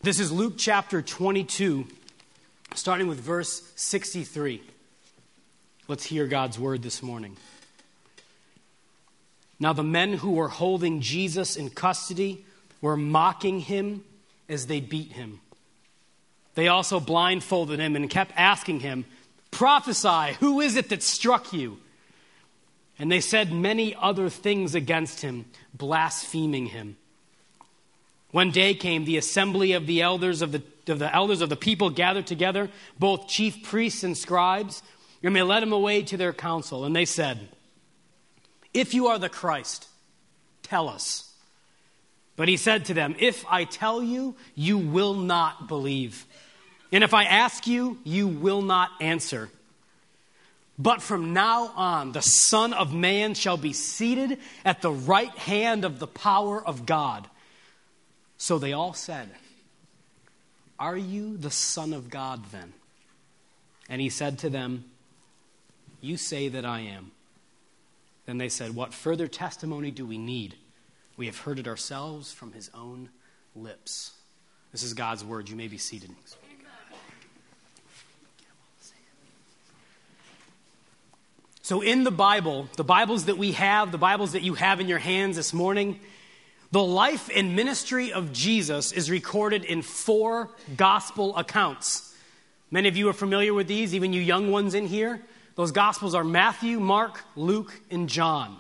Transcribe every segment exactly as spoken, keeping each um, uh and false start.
This is Luke chapter twenty-two, starting with verse sixty-three. Let's hear God's word this morning. Now the men who were holding Jesus in custody were mocking him as they beat him. They also blindfolded him and kept asking him, "Prophesy, who is it that struck you?" And they said many other things against him, blaspheming him. When day came, the assembly of the elders of the, of the elders of the people gathered together, both chief priests and scribes, and they led him away to their council. And they said, "If you are the Christ, tell us." But he said to them, "If I tell you, you will not believe. And if I ask you, you will not answer. But from now on, the Son of Man shall be seated at the right hand of the power of God." So they all said, "Are you the Son of God then?" And he said to them, "You say that I am." Then they said, "What further testimony do we need? We have heard it ourselves from his own lips." This is God's word. You may be seated. So in the Bible, the Bibles that we have, the Bibles that you have in your hands this morning, the life and ministry of Jesus is recorded in four gospel accounts. Many of you are familiar with these, even you young ones in here. Those gospels are Matthew, Mark, Luke, and John.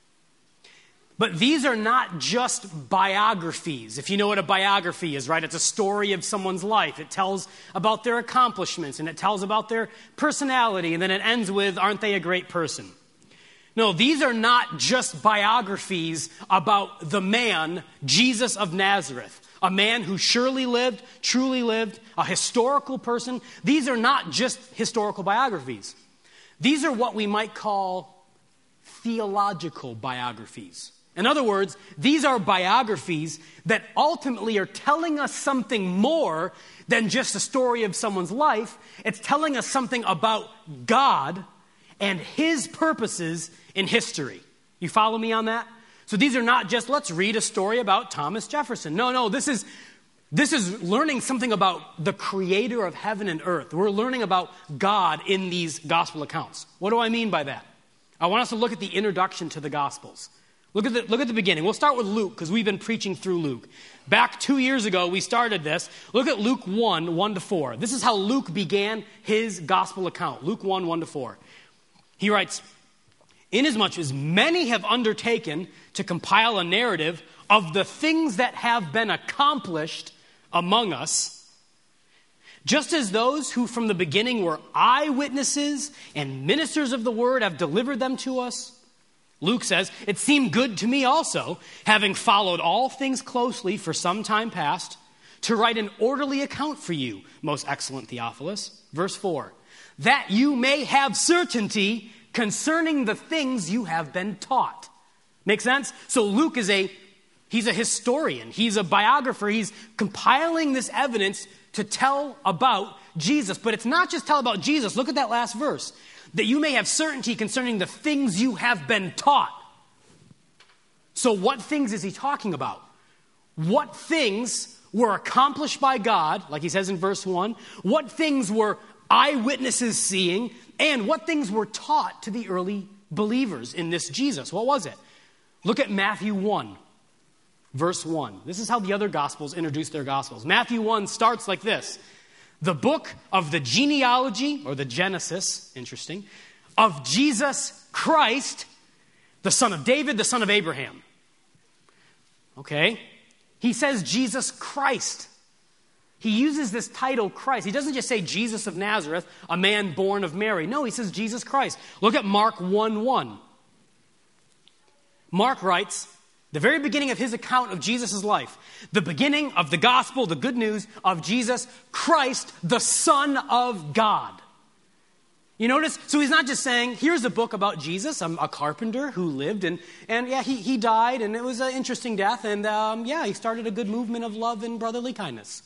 But these are not just biographies. If you know what a biography is, right? It's a story of someone's life. It tells about their accomplishments, and it tells about their personality, and then it ends with, "Aren't they a great person?" No, these are not just biographies about the man, Jesus of Nazareth, a man who surely lived, truly lived, a historical person. These are not just historical biographies. These are what we might call theological biographies. In other words, these are biographies that ultimately are telling us something more than just a story of someone's life. It's telling us something about God and his purposes in history. You follow me on that? So these are not just, let's read a story about Thomas Jefferson. No, no, this is this is learning something about the creator of heaven and earth. We're learning about God in these gospel accounts. What do I mean by that? I want us to look at the introduction to the gospels. Look at the, look at the beginning. We'll start with Luke because we've been preaching through Luke. Back two years ago, we started this. Look at Luke one, one to four. This is how Luke began his gospel account. Luke one, one to four. He writes, "Inasmuch as many have undertaken to compile a narrative of the things that have been accomplished among us, just as those who from the beginning were eyewitnesses and ministers of the word have delivered them to us," Luke says, "it seemed good to me also, having followed all things closely for some time past, to write an orderly account for you, most excellent Theophilus." Verse four, "that you may have certainty concerning the things you have been taught." Make sense? So Luke is a, he's a historian. He's a biographer. He's compiling this evidence to tell about Jesus. But it's not just tell about Jesus. Look at that last verse. "That you may have certainty concerning the things you have been taught." So what things is he talking about? What things were accomplished by God, like he says in verse one? What things were eyewitnesses seeing? And what things were taught to the early believers in this Jesus? What was it? Look at Matthew one, verse one. This is how the other gospels introduce their gospels. Matthew one starts like this: "The book of the genealogy," or the Genesis, interesting, "of Jesus Christ, the son of David, the son of Abraham." Okay? He says Jesus Christ. He uses this title Christ. He doesn't just say Jesus of Nazareth, a man born of Mary. No, he says Jesus Christ. Look at Mark one one. Mark writes, the very beginning of his account of Jesus' life, the beginning of the gospel, the good news of Jesus Christ, the Son of God. You notice? So he's not just saying, here's a book about Jesus, I'm a carpenter who lived, and, and yeah, he, he died, and it was an interesting death, and um, yeah, he started a good movement of love and brotherly kindness.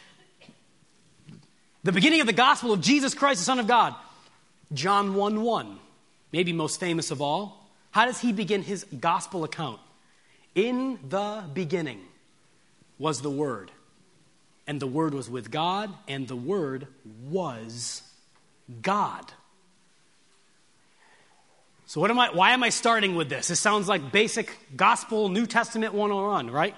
The beginning of the gospel of Jesus Christ, the Son of God. John one one, maybe most famous of all. How does he begin his gospel account? "In the beginning was the Word, and the Word was with God, and the Word was God. So what am I, why am I starting with this? This sounds like basic gospel New Testament one oh one, right?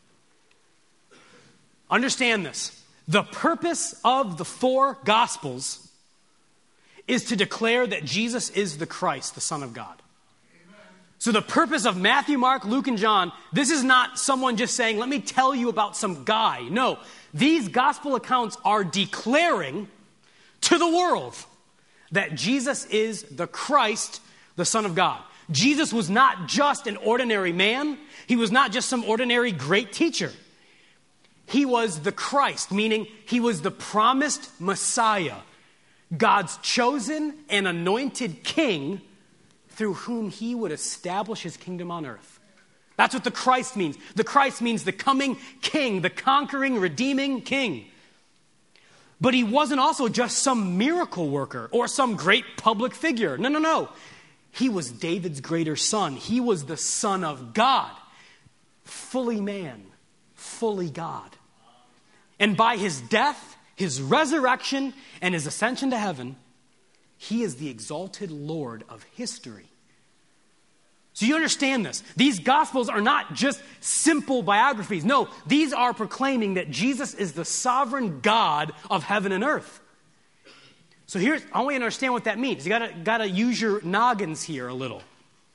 Understand this. The purpose of the four Gospels is to declare that Jesus is the Christ, the Son of God. So the purpose of Matthew, Mark, Luke, and John, this is not someone just saying, let me tell you about some guy. No, these gospel accounts are declaring to the world that Jesus is the Christ, the Son of God. Jesus was not just an ordinary man. He was not just some ordinary great teacher. He was the Christ, meaning he was the promised Messiah, God's chosen and anointed king through whom he would establish his kingdom on earth. That's what the Christ means. The Christ means the coming king, the conquering, redeeming king. But he wasn't also just some miracle worker or some great public figure. No, no, no. He was David's greater son. He was the Son of God, fully man, fully God. And by his death, his resurrection, and his ascension to heaven, he is the exalted Lord of history. So you understand this. These Gospels are not just simple biographies. No, these are proclaiming that Jesus is the sovereign God of heaven and earth. So here's, I want you to understand what that means. You gotta, gotta use your noggins here a little.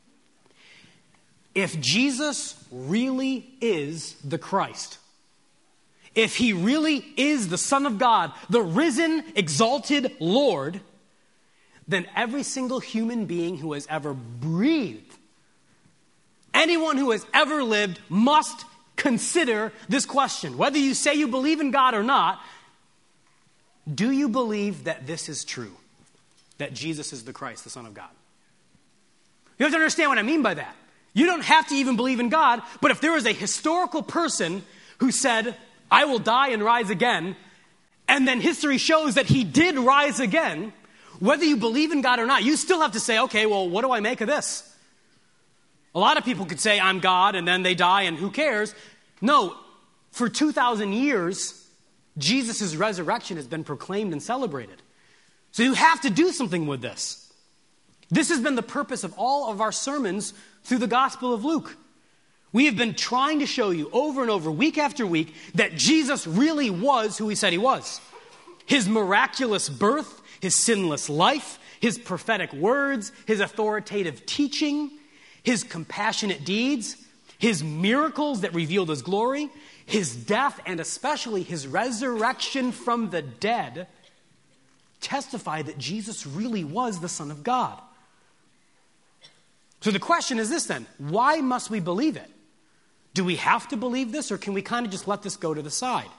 If Jesus really is the Christ, if he really is the Son of God, the risen, exalted Lord, then every single human being who has ever breathed, anyone who has ever lived, must consider this question. Whether you say you believe in God or not, do you believe that this is true? That Jesus is the Christ, the Son of God? You have to understand what I mean by that. You don't have to even believe in God, but if there was a historical person who said, I will die and rise again, and then history shows that he did rise again, whether you believe in God or not, you still have to say, okay, well, what do I make of this? A lot of people could say, I'm God, and then they die, and who cares? No, for two thousand years, Jesus' resurrection has been proclaimed and celebrated. So you have to do something with this. This has been the purpose of all of our sermons through the Gospel of Luke. We have been trying to show you over and over, week after week, that Jesus really was who he said he was. His miraculous birth, his sinless life, his prophetic words, his authoritative teaching, his compassionate deeds, his miracles that revealed his glory, his death, and especially his resurrection from the dead testify that Jesus really was the Son of God. So the question is this then, why must we believe it? Do we have to believe this, or can we kind of just let this go to the side?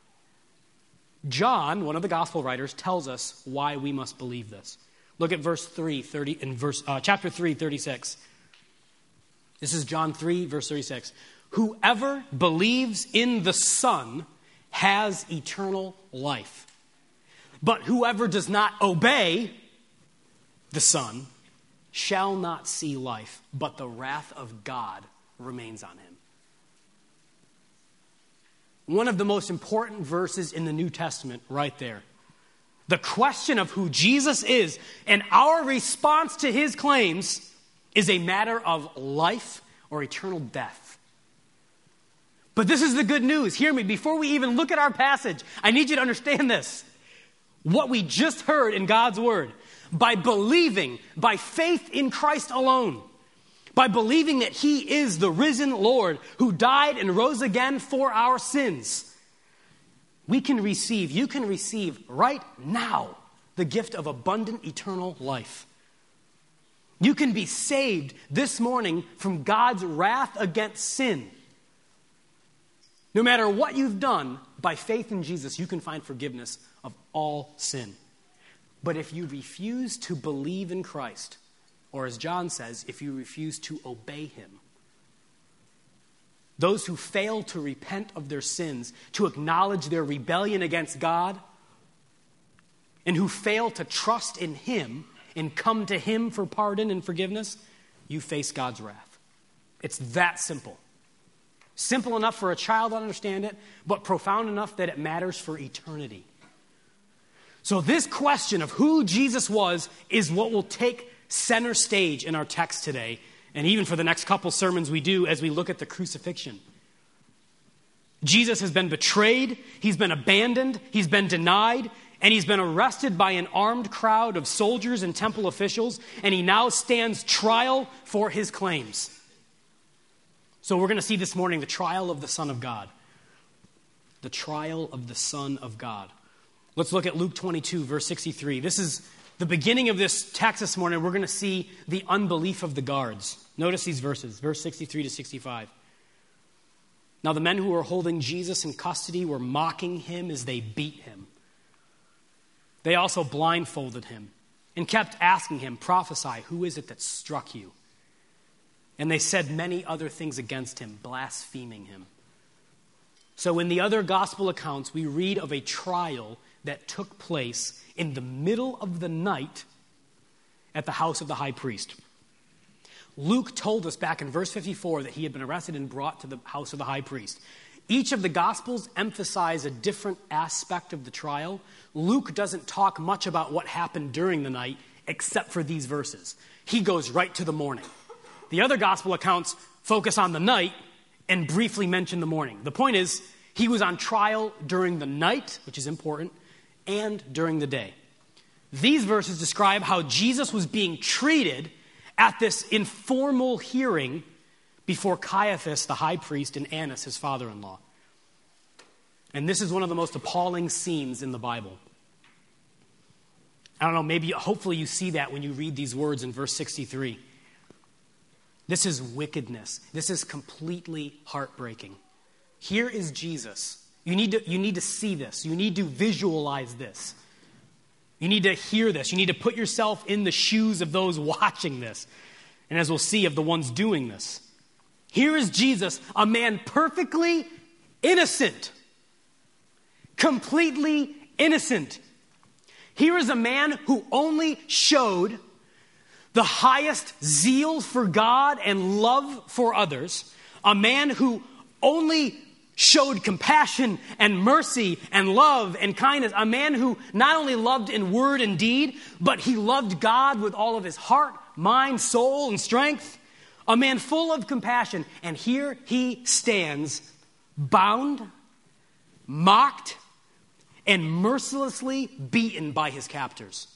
John, one of the gospel writers, tells us why we must believe this. Look at verse three, thirty, in verse uh, chapter three, thirty-six. This is John three, verse thirty-six. Whoever believes in the Son has eternal life. But whoever does not obey the Son shall not see life, but the wrath of God remains on him. One of the most important verses in the New Testament right there. The question of who Jesus is and our response to his claims is a matter of life or eternal death. But this is the good news. Hear me. Before we even look at our passage, I need you to understand this. What we just heard in God's word, by believing, by faith in Christ alone, by believing that he is the risen Lord who died and rose again for our sins, we can receive, you can receive right now the gift of abundant eternal life. You can be saved this morning from God's wrath against sin. No matter what you've done, by faith in Jesus, you can find forgiveness of all sin. But if you refuse to believe in Christ, or as John says, if you refuse to obey him, those who fail to repent of their sins, to acknowledge their rebellion against God, and who fail to trust in him and come to him for pardon and forgiveness, you face God's wrath. It's that simple. Simple enough for a child to understand it, but profound enough that it matters for eternity. So this question of who Jesus was is what will take center stage in our text today, and even for the next couple sermons we do as we look at the crucifixion. Jesus has been betrayed, he's been abandoned, he's been denied, and he's been arrested by an armed crowd of soldiers and temple officials, and he now stands trial for his claims. So we're going to see this morning the trial of the Son of God. The trial of the Son of God. Let's look at Luke twenty-two, verse sixty-three. This is the beginning of this text this morning. We're going to see the unbelief of the guards. Notice these verses, verse sixty-three to sixty-five. Now the men who were holding Jesus in custody were mocking him as they beat him. They also blindfolded him and kept asking him, "Prophesy, who is it that struck you?" And they said many other things against him, blaspheming him. So in the other gospel accounts, we read of a trial that took place in the middle of the night at the house of the high priest. Luke told us back in verse fifty-four that he had been arrested and brought to the house of the high priest. Each of the Gospels emphasize a different aspect of the trial. Luke doesn't talk much about what happened during the night except for these verses. He goes right to the morning. The other Gospel accounts focus on the night and briefly mention the morning. The point is, he was on trial during the night, which is important, and during the day. These verses describe how Jesus was being treated at this informal hearing before Caiaphas, the high priest, and Annas, his father-in-law. And this is one of the most appalling scenes in the Bible. I don't know, maybe, hopefully you see that when you read these words in verse sixty-three. This is wickedness. This is completely heartbreaking. Here is Jesus. You need to, you need to see this. You need to visualize this. You need to hear this. You need to put yourself in the shoes of those watching this. And as we'll see, of the ones doing this. Here is Jesus, a man perfectly innocent. Completely innocent. Here is a man who only showed the highest zeal for God and love for others. A man who only showed compassion and mercy and love and kindness. A man who not only loved in word and deed, but he loved God with all of his heart, mind, soul, and strength. A man full of compassion. And here he stands, bound, mocked, and mercilessly beaten by his captors.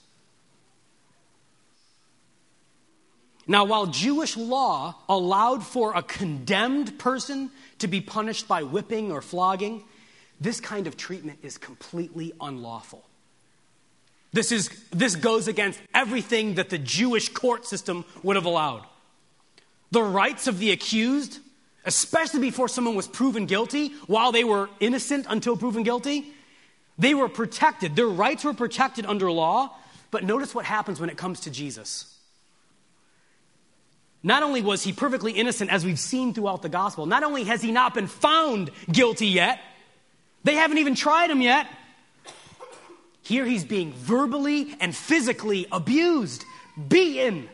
Now, while Jewish law allowed for a condemned person to be punished by whipping or flogging, this kind of treatment is completely unlawful. This is, this goes against everything that the Jewish court system would have allowed. The rights of the accused, especially before someone was proven guilty, while they were innocent until proven guilty, they were protected. Their rights were protected under law, but notice what happens when it comes to Jesus. Not only was he perfectly innocent, as we've seen throughout the gospel, not only has he not been found guilty yet, they haven't even tried him yet. Here he's being verbally and physically abused, beaten.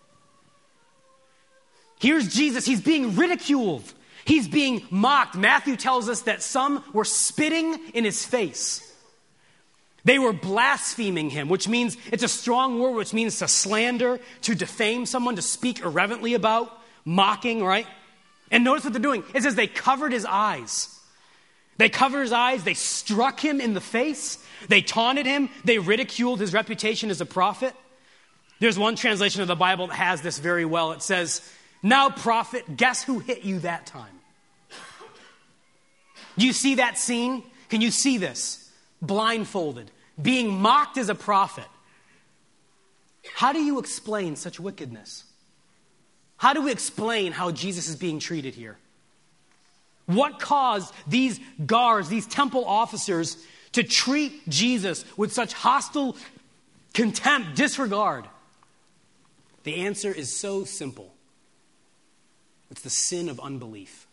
Here's Jesus, he's being ridiculed. He's being mocked. Matthew tells us that some were spitting in his face. They were blaspheming him, which means, it's a strong word, which means to slander, to defame someone, to speak irreverently about, mocking, right? And notice what they're doing. It says they covered his eyes. They covered his eyes. They struck him in the face. They taunted him. They ridiculed his reputation as a prophet. There's one translation of the Bible that has this very well. It says, "Now, prophet, guess who hit you that time?" Do you see that scene? Can you see this? Blindfolded, being mocked as a prophet. How do you explain such wickedness? How do we explain how Jesus is being treated here? What caused these guards, these temple officers, to treat Jesus with such hostile contempt, disregard? The answer is so simple. It's the sin of unbelief.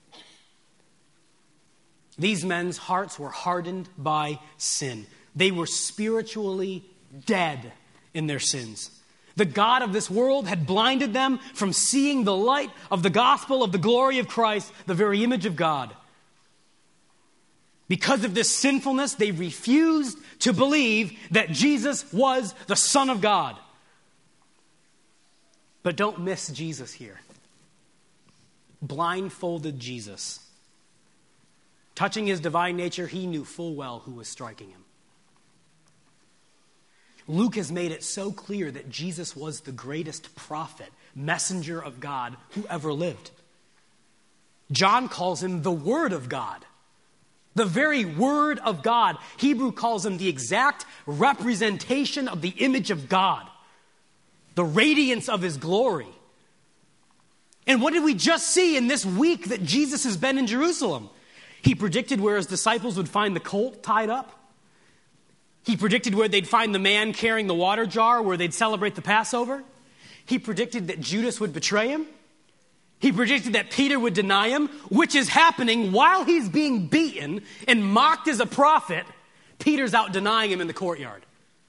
These men's hearts were hardened by sin. They were spiritually dead in their sins. The god of this world had blinded them from seeing the light of the gospel of the glory of Christ, the very image of God. Because of this sinfulness, they refused to believe that Jesus was the Son of God. But don't miss Jesus here. Blindfolded Jesus. Touching his divine nature, he knew full well who was striking him. Luke has made it so clear that Jesus was the greatest prophet, messenger of God who ever lived. John calls him the Word of God. The very Word of God. Hebrew calls him the exact representation of the image of God. The radiance of his glory. And what did we just see in this week that Jesus has been in Jerusalem? He predicted where his disciples would find the colt tied up. He predicted where they'd find the man carrying the water jar, where they'd celebrate the Passover. He predicted that Judas would betray him. He predicted that Peter would deny him, which is happening while he's being beaten and mocked as a prophet. Peter's out denying him in the courtyard.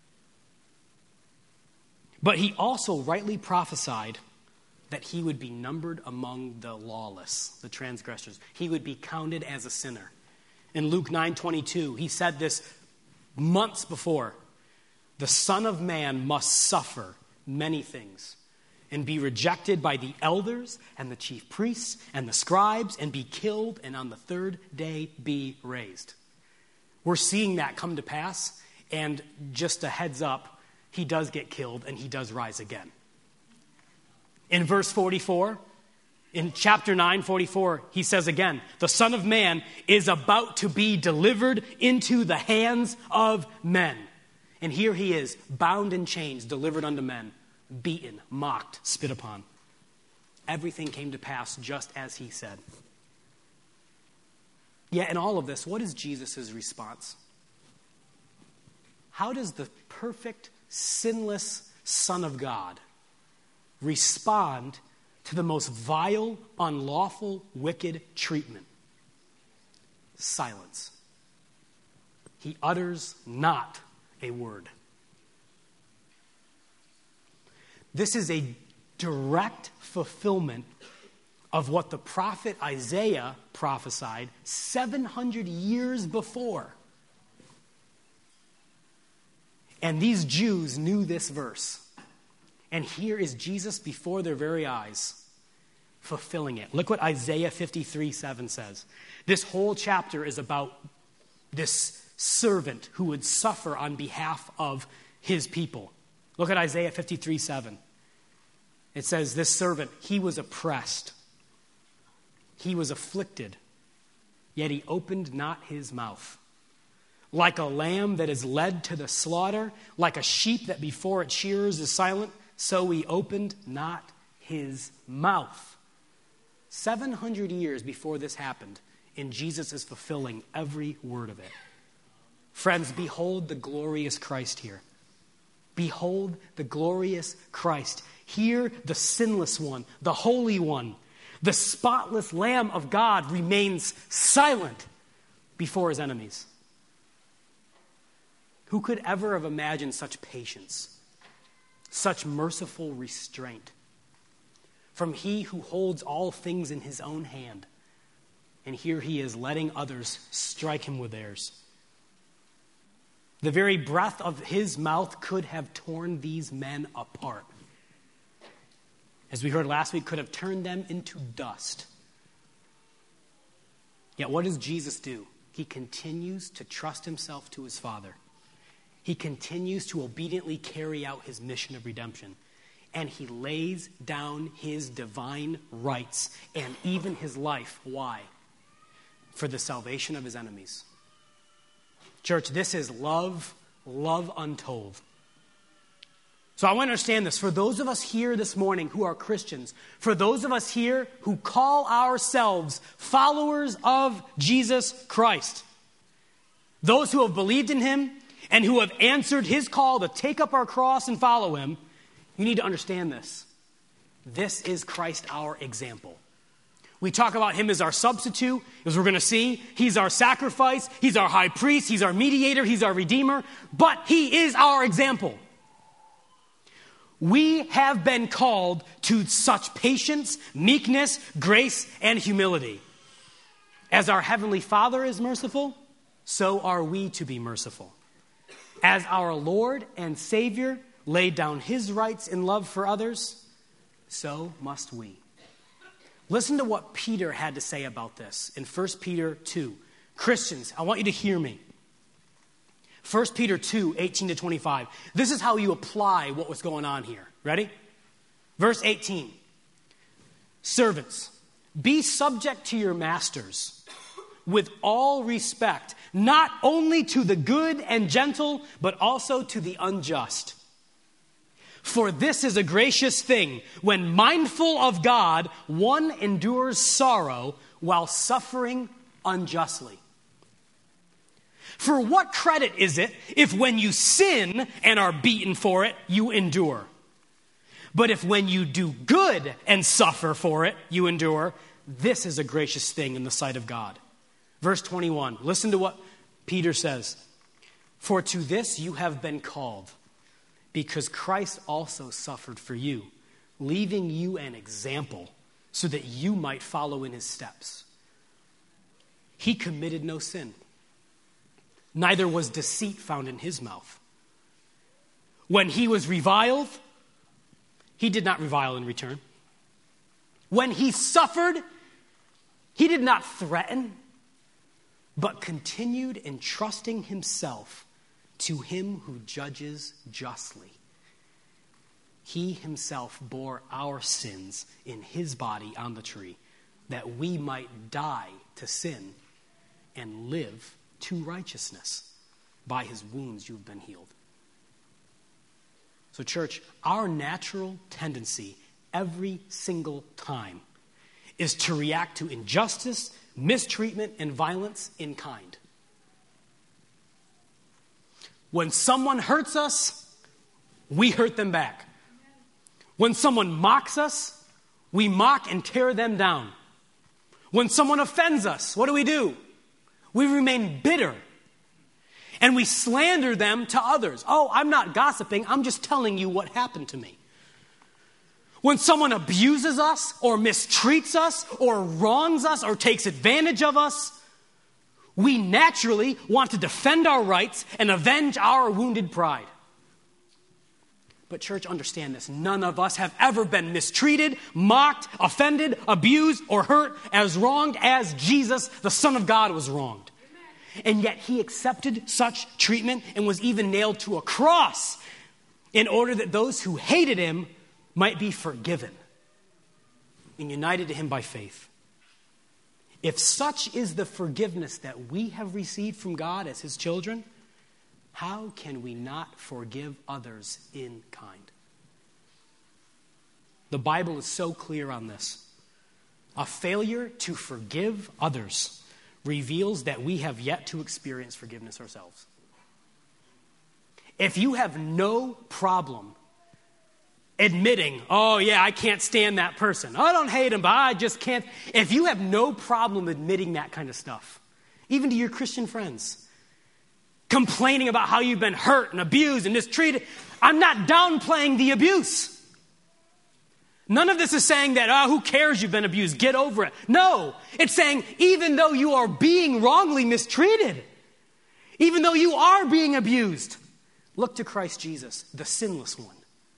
But he also rightly prophesied that he would be numbered among the lawless, the transgressors. He would be counted as a sinner. In Luke nine twenty-two, he said this months before. The Son of Man must suffer many things and be rejected by the elders and the chief priests and the scribes and be killed and on the third day be raised. We're seeing that come to pass, and just a heads up, he does get killed and he does rise again. In verse forty-four, in chapter nine, forty-four, he says again, the Son of Man is about to be delivered into the hands of men. And here he is, bound in chains, delivered unto men, beaten, mocked, spit upon. Everything came to pass just as he said. Yet in all of this, what is Jesus' response? How does the perfect, sinless Son of God respond to the most vile, unlawful, wicked treatment? Silence. He utters not a word. This is a direct fulfillment of what the prophet Isaiah prophesied seven hundred years before. And these Jews knew this verse. And here is Jesus before their very eyes, fulfilling it. Look what Isaiah fifty-three seven says. This whole chapter is about this servant who would suffer on behalf of his people. Look at Isaiah fifty-three seven. It says, this servant, he was oppressed. He was afflicted, yet he opened not his mouth. Like a lamb that is led to the slaughter, like a sheep that before its shearers is silent, so he opened not his mouth. seven hundred years before this happened, and Jesus is fulfilling every word of it. Friends, behold the glorious Christ here. Behold the glorious Christ. Here, the sinless one, the holy one, the spotless Lamb of God remains silent before his enemies. Who could ever have imagined such patience, such merciful restraint from he who holds all things in his own hand? And here he is letting others strike him with theirs. The very breath of his mouth could have torn these men apart. As we heard last week, could have turned them into dust. Yet what does Jesus do? He continues to trust himself to his Father. He continues to obediently carry out his mission of redemption. And he lays down his divine rights and even his life. Why? For the salvation of his enemies. Church, this is love, love untold. So I want to understand this. For those of us here this morning who are Christians, for those of us here who call ourselves followers of Jesus Christ, those who have believed in him and who have answered his call to take up our cross and follow him, you need to understand this. This is Christ, our example. We talk about him as our substitute, as we're going to see. He's our sacrifice. He's our high priest. He's our mediator. He's our redeemer. But he is our example. We have been called to such patience, meekness, grace, and humility. As our Heavenly Father is merciful, so are we to be merciful. As our Lord and Savior laid down his rights in love for others, so must we. Listen to what Peter had to say about this in First Peter two. Christians, I want you to hear me. First Peter two, eighteen to twenty-five. This is how you apply what was going on here. Ready? Verse eighteen. Servants, be subject to your masters with all respect, not only to the good and gentle, but also to the unjust. For this is a gracious thing, when mindful of God, one endures sorrow while suffering unjustly. For what credit is it if when you sin and are beaten for it, you endure? But if when you do good and suffer for it, you endure, this is a gracious thing in the sight of God. Verse twenty-one, listen to what Peter says. For to this you have been called, because Christ also suffered for you, leaving you an example so that you might follow in his steps. He committed no sin. Neither was deceit found in his mouth. When he was reviled, he did not revile in return. When he suffered, he did not threaten, but continued entrusting himself to him who judges justly. He himself bore our sins in his body on the tree, that we might die to sin and live to righteousness. By his wounds you have been healed. So church, our natural tendency every single time is to react to injustice, mistreatment, and violence in kind. When someone hurts us, we hurt them back. When someone mocks us, we mock and tear them down. When someone offends us, what do we do? We remain bitter. And we slander them to others. Oh, I'm not gossiping. I'm just telling you what happened to me. When someone abuses us or mistreats us or wrongs us or takes advantage of us, we naturally want to defend our rights and avenge our wounded pride. But church, understand this. None of us have ever been mistreated, mocked, offended, abused, or hurt as wronged as Jesus, the Son of God, was wronged. And yet he accepted such treatment and was even nailed to a cross in order that those who hated him might be forgiven and united to him by faith. If such is the forgiveness that we have received from God as his children, how can we not forgive others in kind? The Bible is so clear on this. A failure to forgive others reveals that we have yet to experience forgiveness ourselves. If you have no problem admitting, oh yeah, I can't stand that person. I don't hate him, but I just can't. If you have no problem admitting that kind of stuff, even to your Christian friends, complaining about how you've been hurt and abused and mistreated, I'm not downplaying the abuse. None of this is saying that, oh, who cares you've been abused, get over it. No, it's saying even though you are being wrongly mistreated, even though you are being abused, look to Christ Jesus, the sinless one.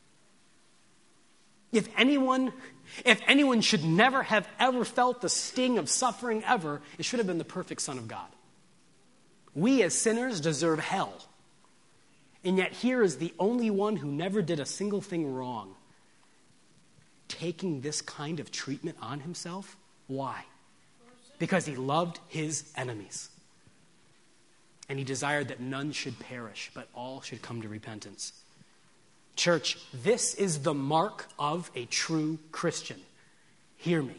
If anyone, if anyone should never have ever felt the sting of suffering ever, it should have been the perfect Son of God. We as sinners deserve hell. And yet here is the only one who never did a single thing wrong, taking this kind of treatment on himself. Why? Because he loved his enemies. And he desired that none should perish, but all should come to repentance. Church, this is the mark of a true Christian. Hear me.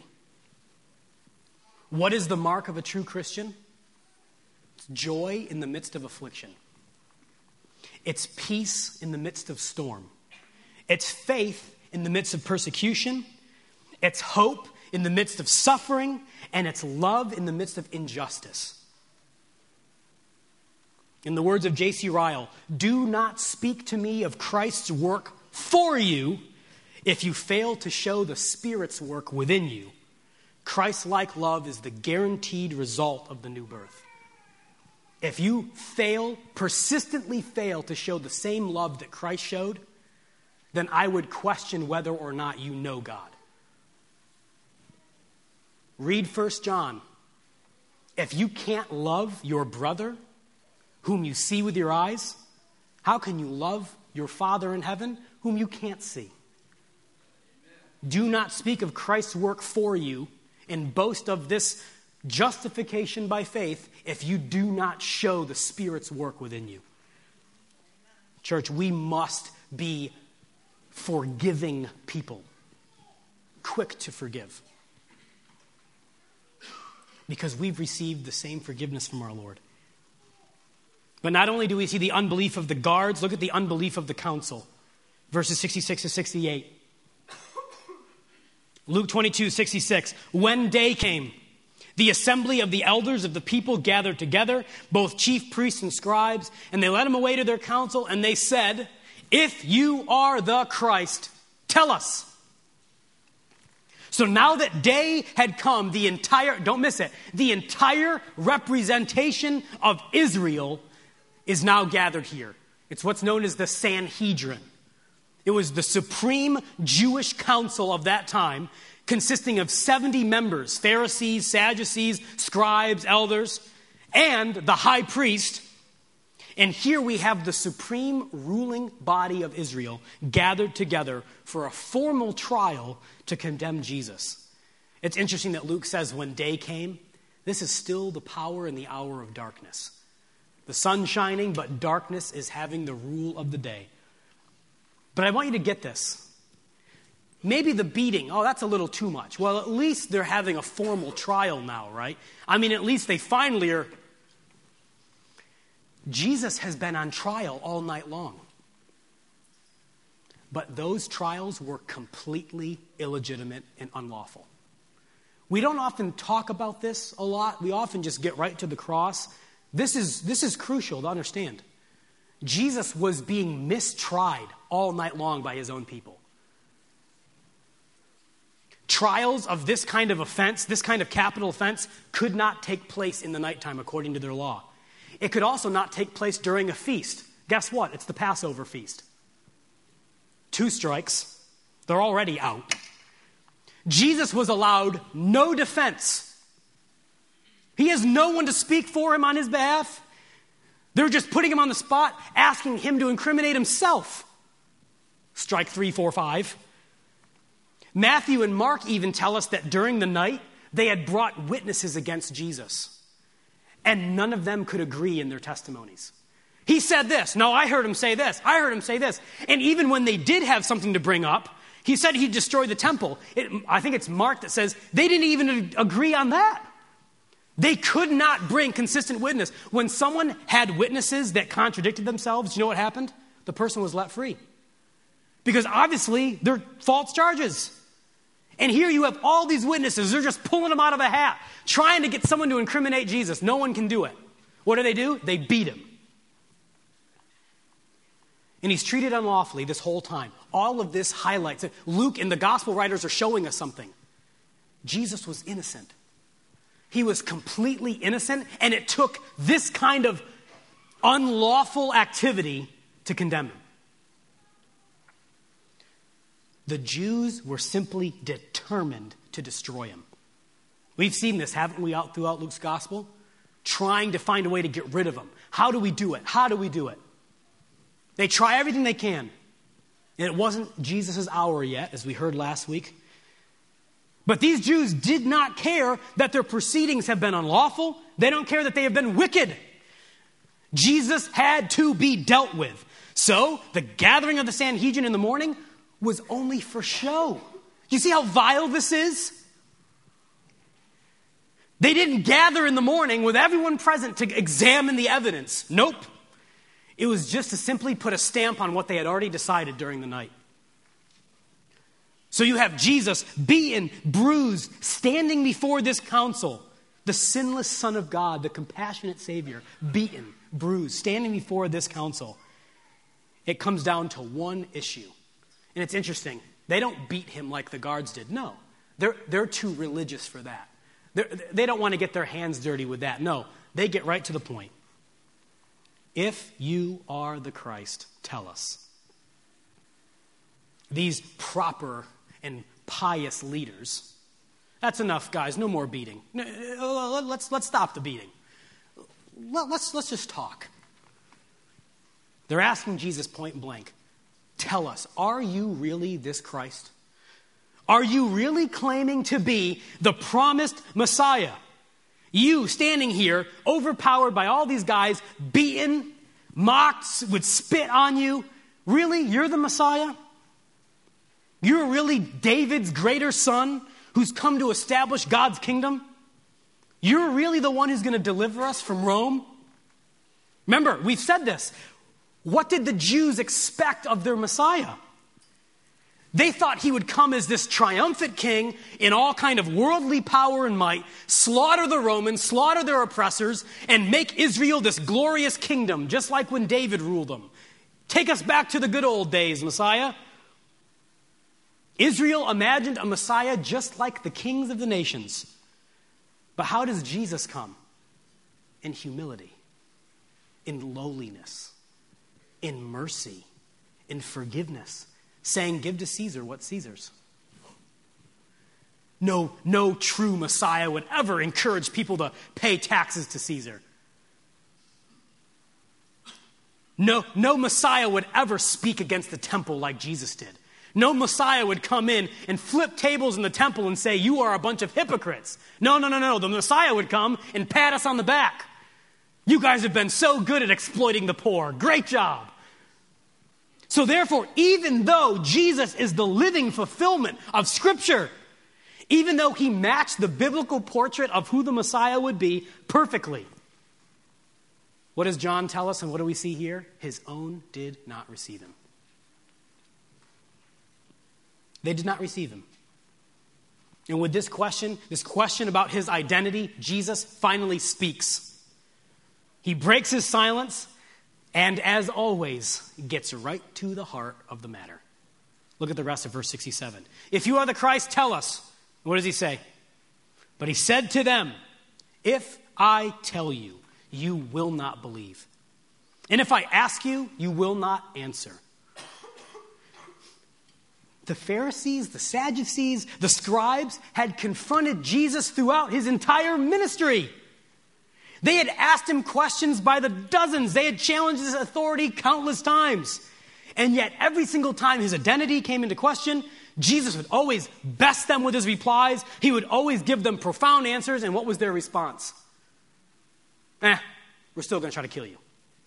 What is the mark of a true Christian? It's joy in the midst of affliction. It's peace in the midst of storm. It's faith in the midst of persecution. It's hope in the midst of suffering. And it's love in the midst of injustice. In the words of J C Ryle, do not speak to me of Christ's work for you if you fail to show the Spirit's work within you. Christ-like love is the guaranteed result of the new birth. If you fail, persistently fail to show the same love that Christ showed, then I would question whether or not you know God. Read First John. If you can't love your brother, whom you see with your eyes, how can you love your Father in heaven, whom you can't see? Do not speak of Christ's work for you and boast of this justification by faith if you do not show the Spirit's work within you. Church, we must be forgiving people, quick to forgive, because we've received the same forgiveness from our Lord. But not only do we see the unbelief of the guards, look at the unbelief of the council. Verses sixty-six to sixty-eight. Luke twenty-two, sixty-six. When day came, the assembly of the elders of the people gathered together, both chief priests and scribes, and they led him away to their council, and they said, if you are the Christ, tell us. So now that day had come, the entire, don't miss it, the entire representation of Israel is now gathered here. It's what's known as the Sanhedrin. It was the supreme Jewish council of that time, consisting of seventy members, Pharisees, Sadducees, scribes, elders, and the high priest. And here we have the supreme ruling body of Israel gathered together for a formal trial to condemn Jesus. It's interesting that Luke says when day came, this is still the power and the hour of darkness. The sun shining, but darkness is having the rule of the day. But I want you to get this. Maybe the beating, oh, that's a little too much. Well, at least they're having a formal trial now, right? I mean, at least they finally are. Jesus has been on trial all night long. But those trials were completely illegitimate and unlawful. We don't often talk about this a lot. We often just get right to the cross. This is, this is crucial to understand. Jesus was being mistried all night long by his own people. Trials of this kind of offense, this kind of capital offense, could not take place in the nighttime according to their law. It could also not take place during a feast. Guess what? It's the Passover feast. Two strikes. They're already out. Jesus was allowed no defense. He has no one to speak for him on his behalf. They're just putting him on the spot, asking him to incriminate himself. Strike three, four, five. Matthew and Mark even tell us that during the night, they had brought witnesses against Jesus. And none of them could agree in their testimonies. He said this. No, I heard him say this. I heard him say this. And even when they did have something to bring up, he said he'd destroy the temple. It, I think it's Mark that says they didn't even agree on that. They could not bring consistent witness. When someone had witnesses that contradicted themselves, you know what happened? The person was let free. Because obviously they're false charges. And here you have all these witnesses. They're just pulling them out of a hat, trying to get someone to incriminate Jesus. No one can do it. What do they do? They beat him. And he's treated unlawfully this whole time. All of this highlights it. Luke and the gospel writers are showing us something. Jesus was innocent. He was completely innocent, and it took this kind of unlawful activity to condemn him. The Jews were simply determined to destroy him. We've seen this, haven't we, out throughout Luke's gospel? Trying to find a way to get rid of him. How do we do it? How do we do it? They try everything they can. And it wasn't Jesus' hour yet, as we heard last week. But these Jews did not care that their proceedings have been unlawful. They don't care that they have been wicked. Jesus had to be dealt with. So the gathering of the Sanhedrin in the morning was only for show. Do you see how vile this is? They didn't gather in the morning with everyone present to examine the evidence. Nope. It was just to simply put a stamp on what they had already decided during the night. So you have Jesus beaten, bruised, standing before this council, the sinless Son of God, the compassionate Savior, beaten, bruised, standing before this council. It comes down to one issue. And it's interesting. They don't beat him like the guards did. No, they're, they're too religious for that. They're, they don't want to get their hands dirty with that. No, they get right to the point. If you are the Christ, tell us. These proper and pious leaders, that's enough, guys. No more beating. Let's, let's stop the beating. Let's, let's just talk. They're asking Jesus point blank, tell us, are you really this Christ? Are you really claiming to be the promised Messiah? You standing here, overpowered by all these guys, beaten, mocked, would spit on you. Really? You're the Messiah? You're really David's greater son who's come to establish God's kingdom? You're really the one who's going to deliver us from Rome? Remember, we've said this. What did the Jews expect of their Messiah? They thought he would come as this triumphant king in all kind of worldly power and might, slaughter the Romans, slaughter their oppressors, and make Israel this glorious kingdom, just like when David ruled them. Take us back to the good old days, Messiah. Israel imagined a Messiah just like the kings of the nations. But how does Jesus come? In humility, in lowliness, in mercy, in forgiveness, saying, give to Caesar what's Caesar's. No, no true Messiah would ever encourage people to pay taxes to Caesar. No, no Messiah would ever speak against the temple like Jesus did. No Messiah would come in and flip tables in the temple and say, you are a bunch of hypocrites. No, no, no, no. The Messiah would come and pat us on the back. You guys have been so good at exploiting the poor. Great job. So therefore, even though Jesus is the living fulfillment of Scripture, even though he matched the biblical portrait of who the Messiah would be perfectly, what does John tell us and what do we see here? His own did not receive him. They did not receive him. And with this question, this question about his identity, Jesus finally speaks. He breaks his silence and, as always, gets right to the heart of the matter. Look at the rest of verse sixty-seven. If you are the Christ, tell us. What does he say? But he said to them, if I tell you, you will not believe. And if I ask you, you will not answer. The Pharisees, the Sadducees, the scribes had confronted Jesus throughout his entire ministry. They had asked him questions by the dozens. They had challenged his authority countless times. And yet every single time his identity came into question, Jesus would always best them with his replies. He would always give them profound answers. And what was their response? Eh, we're still going to try to kill you.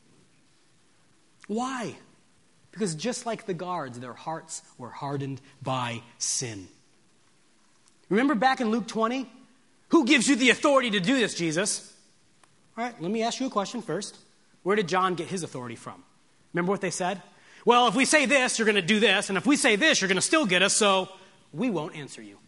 Why? Because just like the guards, their hearts were hardened by sin. Remember back in Luke twenty? Who gives you the authority to do this, Jesus? All right, let me ask you a question first. Where did John get his authority from? Remember what they said? Well, if we say this, you're going to do this. And if we say this, you're going to still get us, so we won't answer you.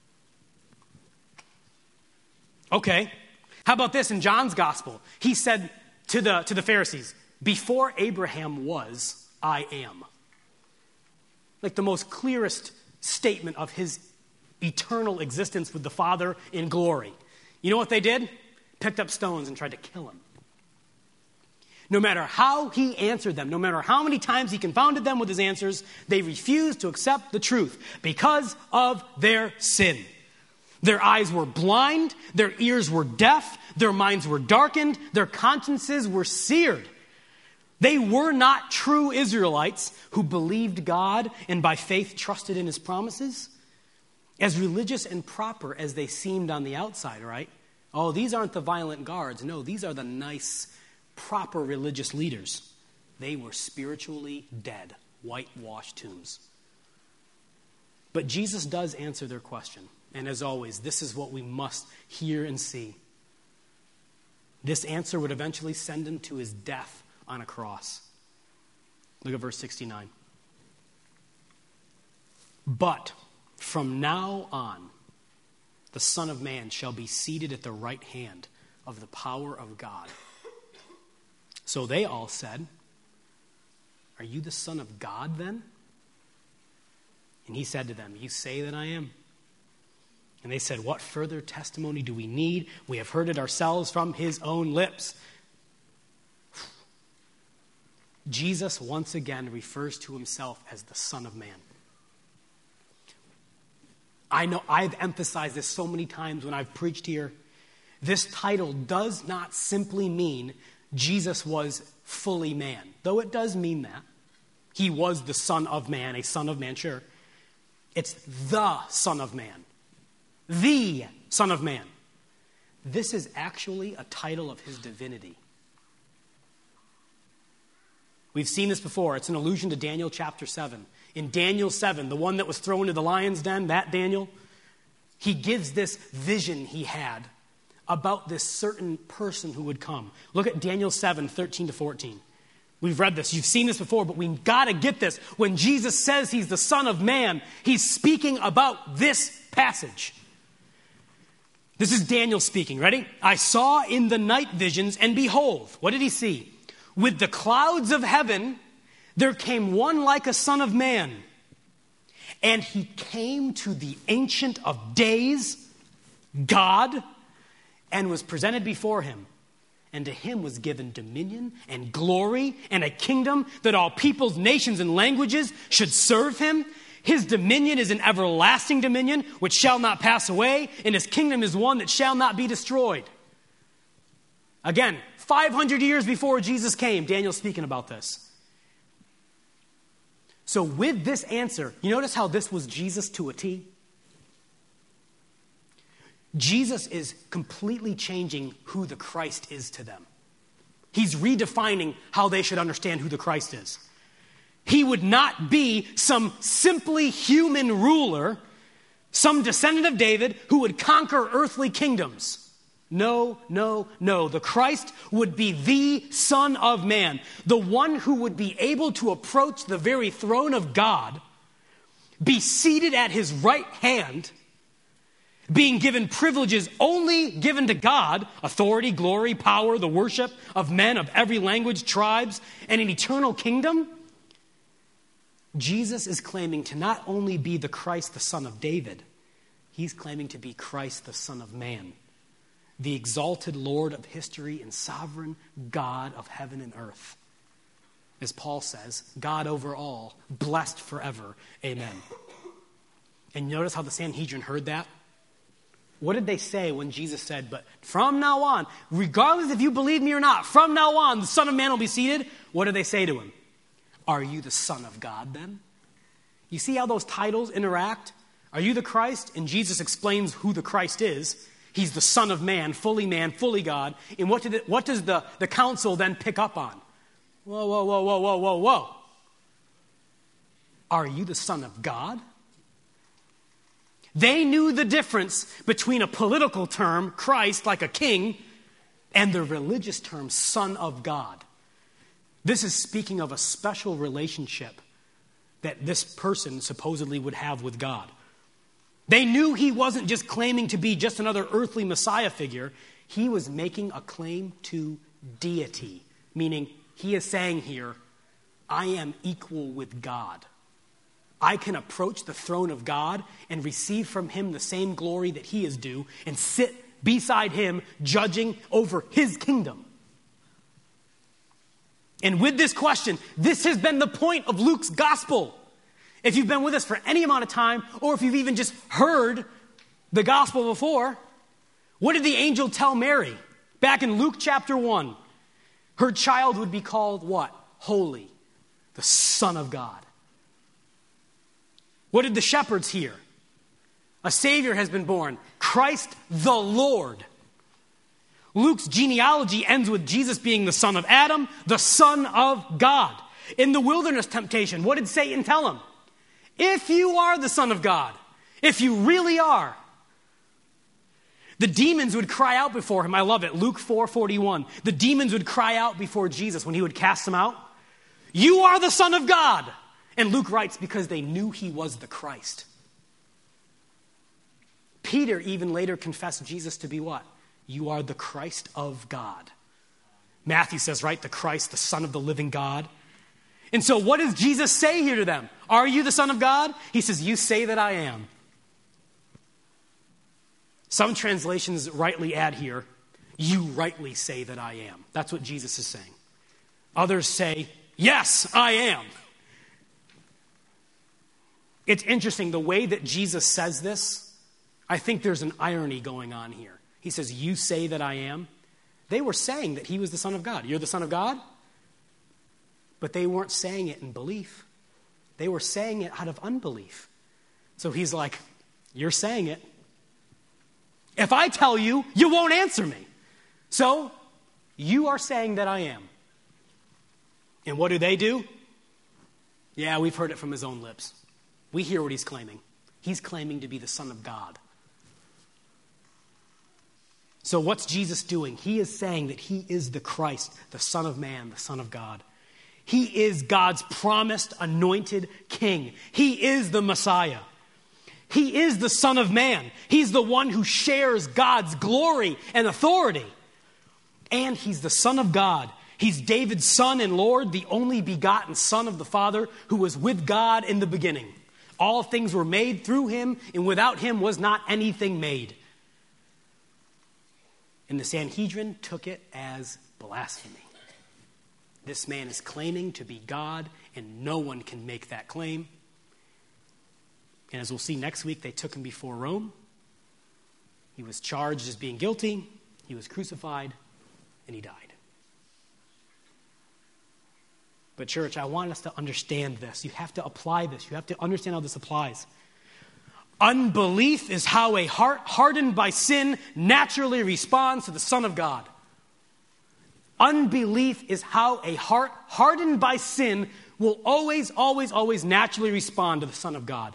Okay. How about this in John's gospel? He said to the, to the Pharisees, before Abraham was, I am. Like the most clearest statement of his eternal existence with the Father in glory. You know what they did? Picked up stones and tried to kill him. No matter how he answered them, no matter how many times he confounded them with his answers, they refused to accept the truth because of their sin. Their eyes were blind, their ears were deaf, their minds were darkened, their consciences were seared. They were not true Israelites who believed God and by faith trusted in his promises. As religious and proper as they seemed on the outside, right? Oh, these aren't the violent guards. No, these are the nice, proper religious leaders. They were spiritually dead, whitewashed tombs. But Jesus does answer their question. And as always, this is what we must hear and see. This answer would eventually send him to his death on a cross. Look at verse sixty-nine. But from now on, the Son of Man shall be seated at the right hand of the power of God. So they all said, are you the Son of God then? And he said to them, you say that I am. And they said, what further testimony do we need? We have heard it ourselves from his own lips. Jesus once again refers to himself as the Son of Man. I know I've emphasized this so many times when I've preached here. This title does not simply mean Jesus was fully man, though it does mean that. He was the Son of Man, a Son of Man, sure. It's the Son of Man. The Son of Man. This is actually a title of his divinity. We've seen this before. It's an allusion to Daniel chapter seven. In Daniel seven, the one that was thrown into the lion's den, that Daniel, he gives this vision he had about this certain person who would come. Look at Daniel seven, thirteen to fourteen. We've read this. You've seen this before, but we've got to get this. When Jesus says he's the Son of Man, he's speaking about this passage. This is Daniel speaking. Ready? I saw in the night visions, and behold, what did he see? With the clouds of heaven, there came one like a son of man. And he came to the Ancient of Days, God, and was presented before him. And to him was given dominion and glory and a kingdom that all peoples, nations, and languages should serve him. His dominion is an everlasting dominion which shall not pass away, and his kingdom is one that shall not be destroyed. Again, five hundred years before Jesus came, Daniel's speaking about this. So with this answer, you notice how this was Jesus to a T? Jesus is completely changing who the Christ is to them. He's redefining how they should understand who the Christ is. He would not be some simply human ruler, some descendant of David who would conquer earthly kingdoms. No, no, no. The Christ would be the Son of Man, the one who would be able to approach the very throne of God, be seated at his right hand, being given privileges only given to God, authority, glory, power, the worship of men of every language, tribes, and an eternal kingdom. Jesus is claiming to not only be the Christ, the Son of David, he's claiming to be Christ, the Son of Man, the exalted Lord of history and sovereign God of heaven and earth. As Paul says, God over all, blessed forever. Amen. And notice how the Sanhedrin heard that? What did they say when Jesus said, but from now on, regardless if you believe me or not, from now on, the Son of Man will be seated? What did they say to him? Are you the Son of God then? You see how those titles interact? Are you the Christ? And Jesus explains who the Christ is. He's the Son of Man, fully man, fully God. And what, did it, what does the, the council then pick up on? Whoa, whoa, whoa, whoa, whoa, whoa, whoa. Are you the Son of God? They knew the difference between a political term, Christ, like a king, and the religious term, Son of God. This is speaking of a special relationship that this person supposedly would have with God. They knew he wasn't just claiming to be just another earthly Messiah figure. He was making a claim to deity, meaning he is saying here, I am equal with God. I can approach the throne of God and receive from him the same glory that he is due and sit beside him judging over his kingdom. And with this question, this has been the point of Luke's gospel. If you've been with us for any amount of time, or if you've even just heard the gospel before, what did the angel tell Mary? Back in Luke chapter one, her child would be called what? Holy, the Son of God. What did the shepherds hear? A Savior has been born, Christ the Lord. Luke's genealogy ends with Jesus being the son of Adam, the Son of God. In the wilderness temptation, what did Satan tell him? If you are the Son of God, if you really are, the demons would cry out before him. I love it. Luke four forty-one. The demons would cry out before Jesus when he would cast them out. You are the Son of God. And Luke writes, because they knew he was the Christ. Peter even later confessed Jesus to be what? You are the Christ of God. Matthew says, right, the Christ, the Son of the living God. And so what does Jesus say here to them? Are you the Son of God? He says, you say that I am. Some translations rightly add here, you rightly say that I am. That's what Jesus is saying. Others say, yes, I am. It's interesting, the way that Jesus says this, I think there's an irony going on here. He says, you say that I am. They were saying that he was the Son of God. You're the Son of God? But they weren't saying it in belief. They were saying it out of unbelief. So he's like, you're saying it. If I tell you, you won't answer me. So you are saying that I am. And what do they do? Yeah, we've heard it from his own lips. We hear what he's claiming. He's claiming to be the Son of God. So what's Jesus doing? He is saying that he is the Christ, the Son of Man, the Son of God. He is God's promised anointed king. He is the Messiah. He is the Son of Man. He's the one who shares God's glory and authority. And he's the Son of God. He's David's son and Lord, the only begotten Son of the Father who was with God in the beginning. All things were made through him, and without him was not anything made. And the Sanhedrin took it as blasphemy. This man is claiming to be God, and no one can make that claim. And as we'll see next week, they took him before Rome. He was charged as being guilty. He was crucified, and he died. But church, I want us to understand this. You have to apply this. You have to understand how this applies. Unbelief is how a heart hardened by sin naturally responds to the Son of God. Unbelief is how a heart hardened by sin will always, always, always naturally respond to the Son of God.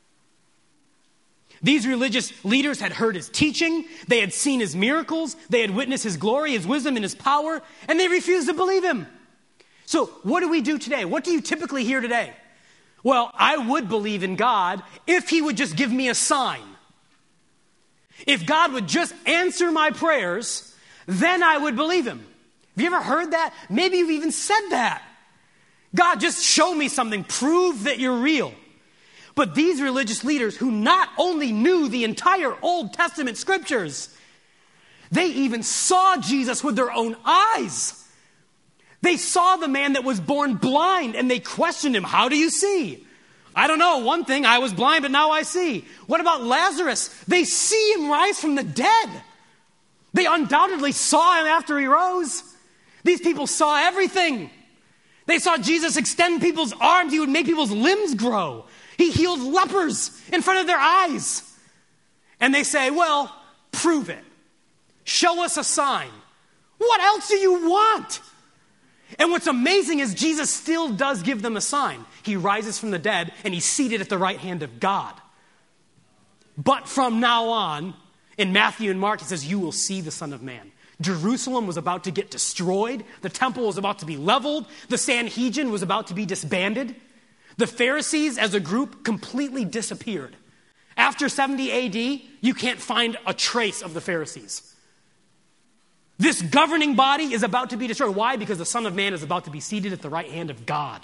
These religious leaders had heard his teaching, they had seen his miracles, they had witnessed his glory, his wisdom, and his power, and they refused to believe him. So what do we do today? What do you typically hear today? Well, I would believe in God if he would just give me a sign. If God would just answer my prayers, then I would believe him. Have you ever heard that? Maybe you've even said that. God, just show me something. Prove that you're real. But these religious leaders who not only knew the entire Old Testament scriptures, they even saw Jesus with their own eyes. They saw the man that was born blind and they questioned him. How do you see? I don't know. One thing, I was blind, but now I see. What about Lazarus? They see him rise from the dead. They undoubtedly saw him after he rose. These people saw everything. They saw Jesus extend people's arms. He would make people's limbs grow. He healed lepers in front of their eyes. And they say, well, prove it. Show us a sign. What else do you want? And what's amazing is Jesus still does give them a sign. He rises from the dead and he's seated at the right hand of God. But from now on, in Matthew and Mark, it says, you will see the Son of Man. Jerusalem was about to get destroyed. The temple was about to be leveled. The Sanhedrin was about to be disbanded. The Pharisees as a group completely disappeared. After seventy A D, you can't find a trace of the Pharisees. This governing body is about to be destroyed. Why? Because the Son of Man is about to be seated at the right hand of God.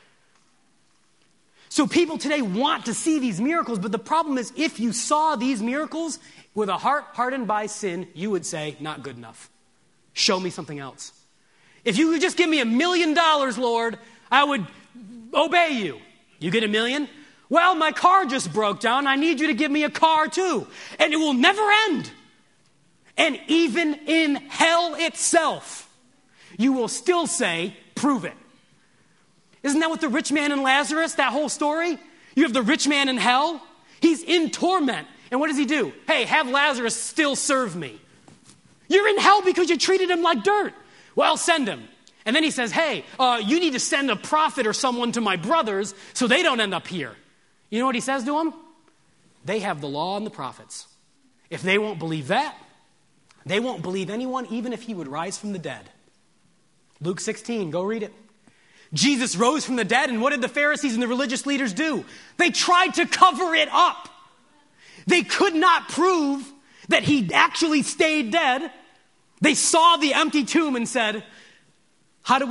So people today want to see these miracles, but the problem is if you saw these miracles with a heart hardened by sin, you would say, not good enough. Show me something else. If you would just give me a million dollars, Lord, I would obey you. You get a million? Well, my car just broke down. I need you to give me a car too. And it will never end. And even in hell itself, you will still say, prove it. Isn't that what the rich man and Lazarus, that whole story? You have the rich man in hell. He's in torment. And what does he do? Hey, have Lazarus still serve me. You're in hell because you treated him like dirt. Well, send him. And then he says, hey, uh, you need to send a prophet or someone to my brothers so they don't end up here. You know what he says to them? They have the law and the prophets. If they won't believe that, they won't believe anyone, even if he would rise from the dead. Luke sixteen, go read it. Jesus rose from the dead, and what did the Pharisees and the religious leaders do? They tried to cover it up. They could not prove that he actually stayed dead. They saw the empty tomb and said, how do we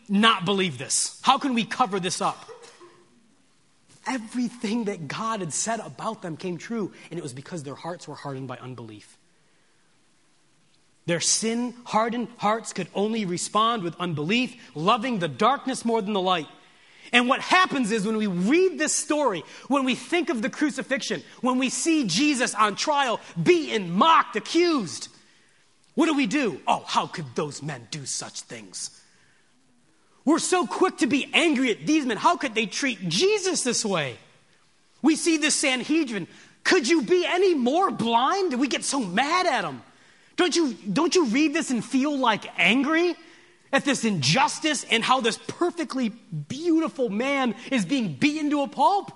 not believe this? How can we cover this up? Everything that God had said about them came true, and it was because their hearts were hardened by unbelief. Their sin-hardened hearts could only respond with unbelief, loving the darkness more than the light. And what happens is when we read this story, when we think of the crucifixion, when we see Jesus on trial, beaten, mocked, accused, what do we do? Oh, how could those men do such things? We're so quick to be angry at these men. How could they treat Jesus this way? We see the Sanhedrin. Could you be any more blind? We get so mad at them. Don't you, don't you read this and feel like angry at this injustice and how this perfectly beautiful man is being beaten to a pulp?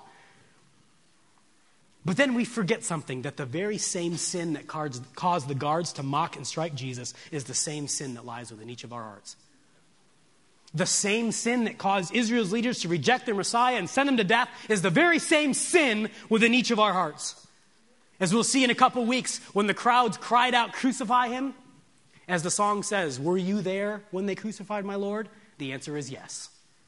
But then we forget something, that the very same sin that caused the guards to mock and strike Jesus is the same sin that lies within each of our hearts. The same sin that caused Israel's leaders to reject their Messiah and send him to death is the very same sin within each of our hearts. As we'll see in a couple weeks, when the crowds cried out, "Crucify him," as the song says, were you there when they crucified my Lord? The answer is yes.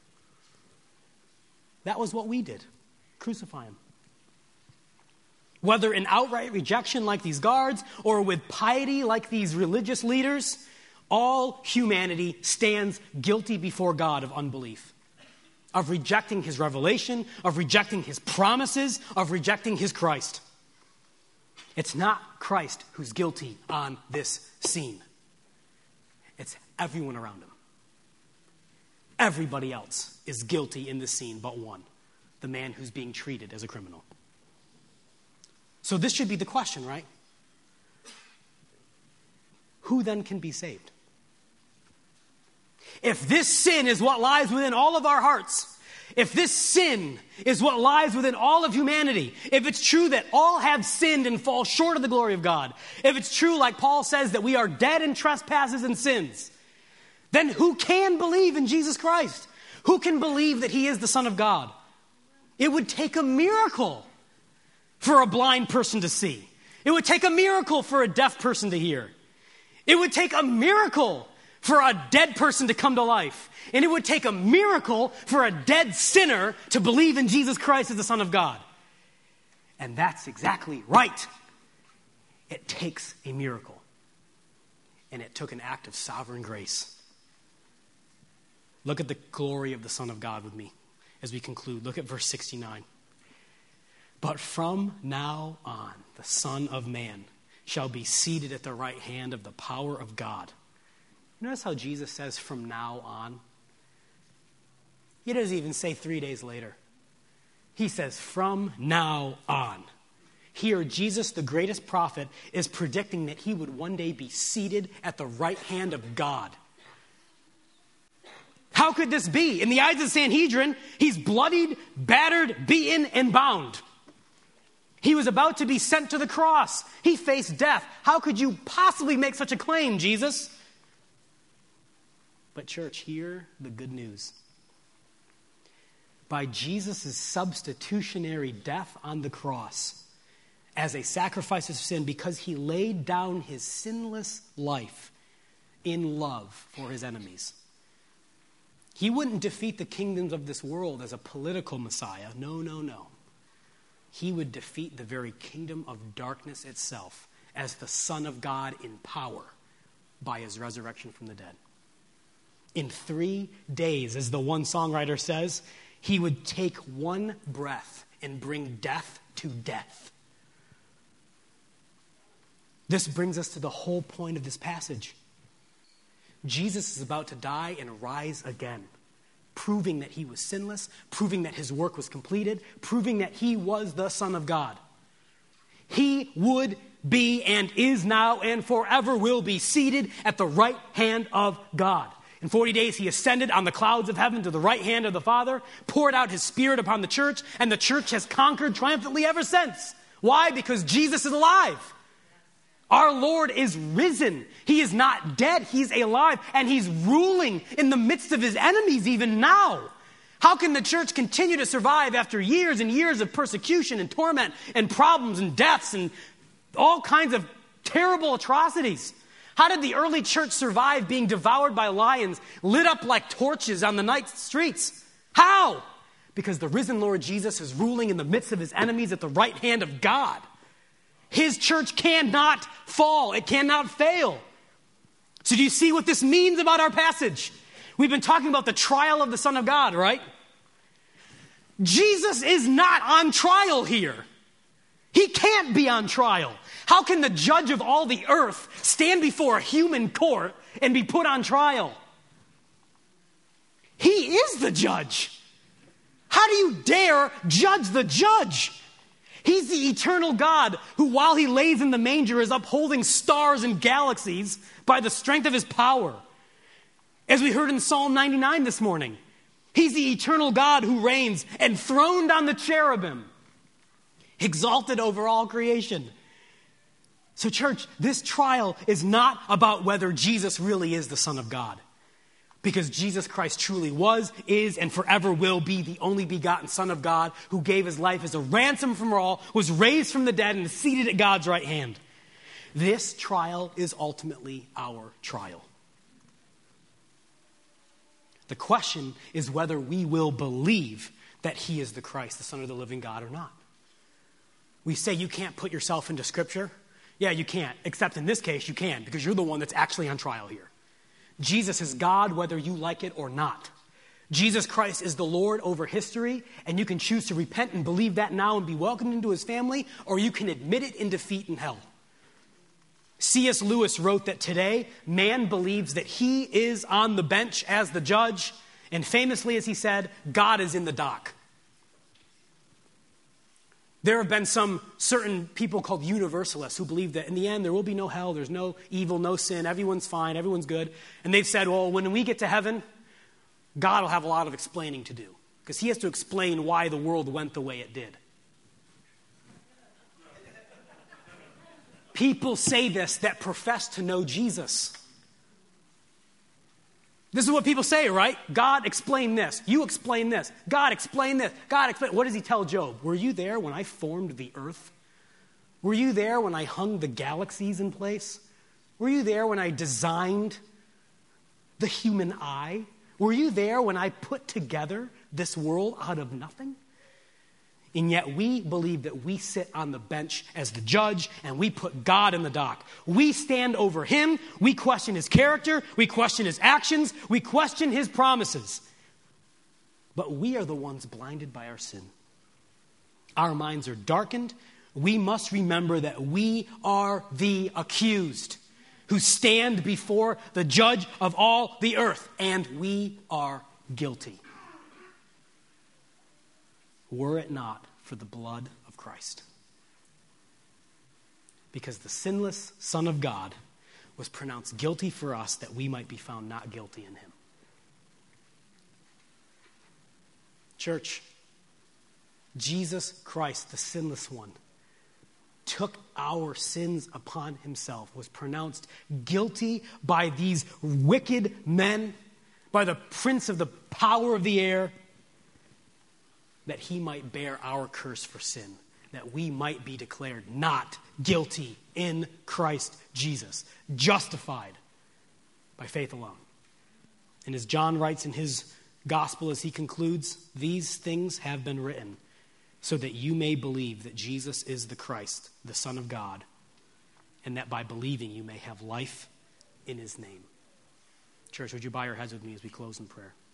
That was what we did. Crucify him. Whether in outright rejection like these guards or with piety like these religious leaders, all humanity stands guilty before God of unbelief, of rejecting his revelation, of rejecting his promises, of rejecting his Christ. It's not Christ who's guilty on this scene. It's everyone around him. Everybody else is guilty in this scene but one, the man who's being treated as a criminal. So this should be the question, right? Who then can be saved? If this sin is what lies within all of our hearts, if this sin is what lies within all of humanity, if it's true that all have sinned and fall short of the glory of God, if it's true, like Paul says, that we are dead in trespasses and sins, then who can believe in Jesus Christ? Who can believe that he is the Son of God? It would take a miracle for a blind person to see. It would take a miracle for a deaf person to hear. It would take a miracle for a dead person to come to life. And it would take a miracle for a dead sinner to believe in Jesus Christ as the Son of God. And that's exactly right. It takes a miracle. And it took an act of sovereign grace. Look at the glory of the Son of God with me as we conclude. Look at verse sixty-nine. But from now on, the Son of Man shall be seated at the right hand of the power of God. Notice how Jesus says from now on. He doesn't even say three days later. He says from now on. Here, Jesus, the greatest prophet, is predicting that he would one day be seated at the right hand of God. How could this be? In the eyes of the Sanhedrin, he's bloodied, battered, beaten, and bound. He was about to be sent to the cross. He faced death. How could you possibly make such a claim, Jesus? But church, hear the good news. By Jesus' substitutionary death on the cross, as a sacrifice of sin, because he laid down his sinless life in love for his enemies, he wouldn't defeat the kingdoms of this world as a political Messiah. No, no, no. He would defeat the very kingdom of darkness itself as the Son of God in power by his resurrection from the dead. In three days, as the one songwriter says, he would take one breath and bring death to death. This brings us to the whole point of this passage. Jesus is about to die and rise again, proving that he was sinless, proving that his work was completed, proving that he was the Son of God. He would be and is now and forever will be seated at the right hand of God. In forty days, he ascended on the clouds of heaven to the right hand of the Father, poured out his Spirit upon the church, and the church has conquered triumphantly ever since. Why? Because Jesus is alive. Our Lord is risen. He is not dead. He's alive, and he's ruling in the midst of his enemies even now. How can the church continue to survive after years and years of persecution and torment and problems and deaths and all kinds of terrible atrocities? How did the early church survive being devoured by lions, lit up like torches on the night streets? How? Because the risen Lord Jesus is ruling in the midst of his enemies at the right hand of God. His church cannot fall. It cannot fail. So do you see what this means about our passage? We've been talking about the trial of the Son of God, right? Jesus is not on trial here. He can't be on trial. How can the judge of all the earth stand before a human court and be put on trial? He is the judge. How do you dare judge the judge? He's the eternal God who, while he lays in the manger, is upholding stars and galaxies by the strength of his power. As we heard in Psalm ninety-nine this morning, he's the eternal God who reigns enthroned on the cherubim, exalted over all creation. So church, this trial is not about whether Jesus really is the Son of God. Because Jesus Christ truly was, is, and forever will be the only begotten Son of God who gave his life as a ransom from all, was raised from the dead, and is seated at God's right hand. This trial is ultimately our trial. The question is whether we will believe that he is the Christ, the Son of the living God, or not. We say you can't put yourself into Scripture. Yeah, you can't, except in this case you can, because you're the one that's actually on trial here. Jesus is God whether you like it or not. Jesus Christ is the Lord over history, and you can choose to repent and believe that now and be welcomed into his family, or you can admit it in defeat in hell. C S Lewis wrote that today, man believes that he is on the bench as the judge, and famously, as he said, God is in the dock. There have been some certain people called universalists who believe that in the end there will be no hell, there's no evil, no sin, everyone's fine, everyone's good. And they've said, well, when we get to heaven, God will have a lot of explaining to do, because he has to explain why the world went the way it did. People say this that profess to know Jesus. This is what people say, right? God, explain this. You explain this. God, explain this. God, explain. What does he tell Job? Were you there when I formed the earth? Were you there when I hung the galaxies in place? Were you there when I designed the human eye? Were you there when I put together this world out of nothing? And yet we believe that we sit on the bench as the judge, and we put God in the dock. We stand over him. We question his character. We question his actions. We question his promises. But we are the ones blinded by our sin. Our minds are darkened. We must remember that we are the accused who stand before the judge of all the earth, and we are guilty. Were it not for the blood of Christ. Because the sinless Son of God was pronounced guilty for us that we might be found not guilty in him. Church, Jesus Christ, the sinless one, took our sins upon himself, was pronounced guilty by these wicked men, by the prince of the power of the air, that he might bear our curse for sin, that we might be declared not guilty in Christ Jesus, justified by faith alone. And as John writes in his gospel as he concludes, these things have been written so that you may believe that Jesus is the Christ, the Son of God, and that by believing you may have life in his name. Church, would you bow your heads with me as we close in prayer?